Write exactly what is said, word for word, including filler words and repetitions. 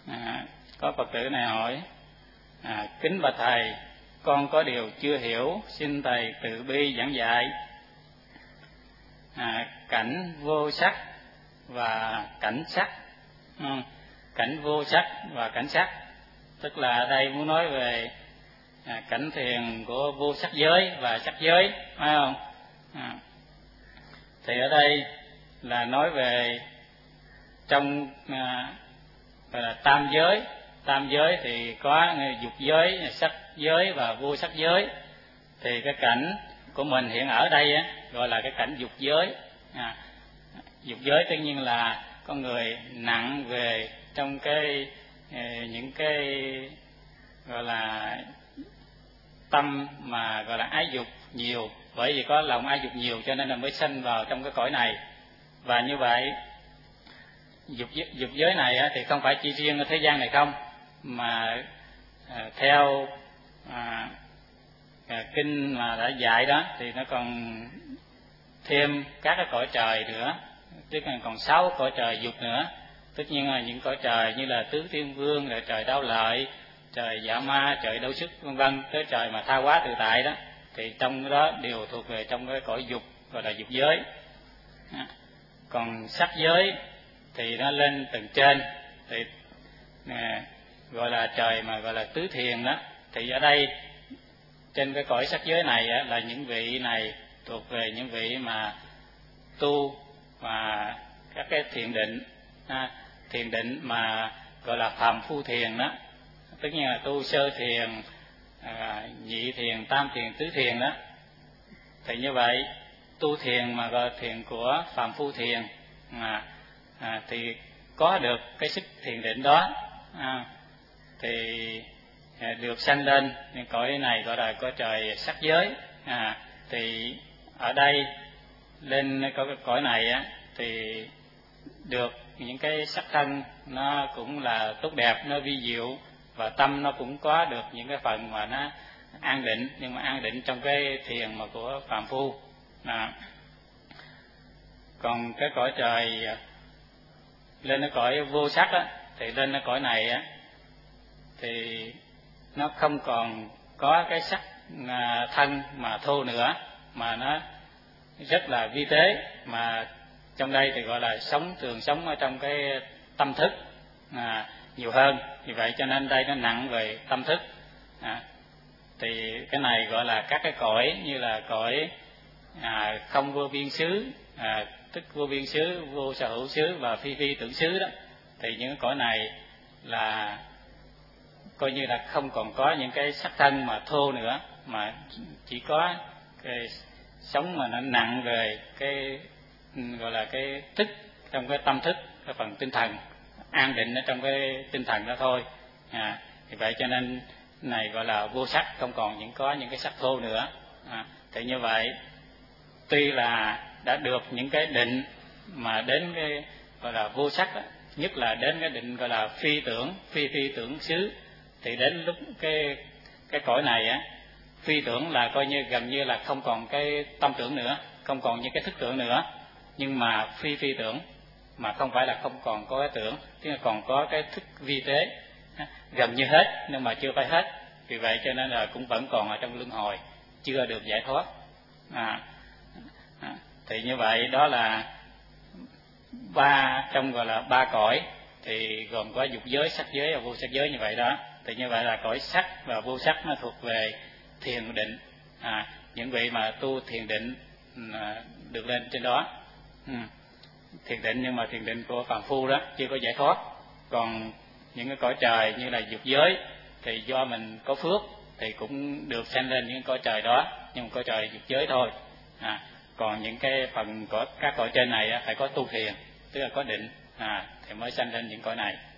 À, có Phật tử này hỏi: à, kính bạch thầy, con có điều chưa hiểu, xin thầy từ bi giảng dạy. À, cảnh vô sắc và cảnh sắc, ừ, cảnh vô sắc và cảnh sắc, tức là ở đây muốn nói về à, cảnh thiền của vô sắc giới và sắc giới, phải không? À, thì ở đây là nói về trong à, là tam giới. Tam giới thì có dục giới, sắc giới và vô sắc giới. Thì cái cảnh của mình hiện ở đây á, gọi là cái cảnh dục giới. À, dục giới tất nhiên là con người nặng về trong cái những cái gọi là tâm mà gọi là ái dục nhiều, bởi vì có lòng ái dục nhiều cho nên là mới sanh vào trong cái cõi này. Và như vậy dục dục giới này á, thì không phải chỉ riêng ở thế gian này không, mà à, theo à, à, kinh mà đã dạy đó thì nó còn thêm các cái cõi trời nữa, tức là còn sáu cõi trời dục nữa. Tất nhiên là những cõi trời như là tứ thiên vương, là trời đau lợi, trời dạ ma, trời đau sức vân vân, tới trời mà tha hóa tự tại đó, thì trong đó đều thuộc về trong cái cõi dục, gọi là dục giới. Còn sắc giới thì nó lên tầng trên, thì à, gọi là trời mà gọi là tứ thiền đó. Thì ở đây trên cái cõi sắc giới này á, là những vị này thuộc về những vị mà tu và các cái thiền định, à, thiền định mà gọi là phàm phu thiền đó, tất nhiên là tu sơ thiền, à, nhị thiền, tam thiền, tứ thiền đó. Thì như vậy tu thiền mà gọi là thiền của phàm phu thiền, à, à, thì có được cái sức thiền định đó, à, thì à, được sanh lên những cõi này gọi là cõi trời sắc giới. À, thì ở đây lên có cái cõi này á, thì được những cái sắc thân nó cũng là tốt đẹp, nó vi diệu, và tâm nó cũng có được những cái phần mà nó an định, nhưng mà an định trong cái thiền mà của phàm phu. À, còn cái cõi trời lên cái cõi vô sắc á, thì lên cái cõi này á, thì nó không còn có cái sắc thân mà thô nữa, mà nó rất là vi tế, mà trong đây thì gọi là sống thường sống ở trong cái tâm thức à, nhiều hơn. Vì vậy cho nên đây nó nặng về tâm thức. À, thì cái này gọi là các cái cõi như là cõi à, không vô biên xứ, à, tức vô biên xứ, vô sở hữu xứ và phi phi tưởng xứ đó. Thì những cái cõi này là coi như là không còn có những cái sắc thân mà thô nữa, mà chỉ có cái sống mà nó nặng về cái gọi là cái thức trong cái tâm thức, cái phần tinh thần, an định ở trong cái tinh thần đó thôi. À, thì vậy cho nên này gọi là vô sắc, không còn những có những cái sắc thô nữa. À, thì như vậy tuy là đã được những cái định mà đến cái gọi là vô sắc đó, nhất là đến cái định gọi là phi tưởng, phi phi tưởng xứ, thì đến lúc cái cái cõi này á, phi tưởng là coi như gần như là không còn cái tâm tưởng nữa, không còn những cái thức tưởng nữa. Nhưng mà phi phi tưởng mà không phải là không còn có cái tưởng, tức là còn có cái thức vi tế, gần như hết nhưng mà chưa phải hết. Vì vậy cho nên là cũng vẫn còn ở trong luân hồi, chưa được giải thoát. À, à, thì như vậy đó là ba trong gọi là ba cõi, thì gồm có dục giới, sắc giới và vô sắc giới như vậy đó. Thì như vậy là cõi sắc và vô sắc nó thuộc về thiền định, à, những vị mà tu thiền định à, được lên trên đó. Ừ. Thiền định nhưng mà thiền định của phàm phu đó, chưa có giải thoát. Còn những cái cõi trời như là dục giới thì do mình có phước thì cũng được sanh lên những cõi trời đó, nhưng mà cõi trời dục giới thôi. À, còn những cái phần của các cõi trên này phải có tu thiền, tức là có định, à, thì mới sanh lên những cõi này.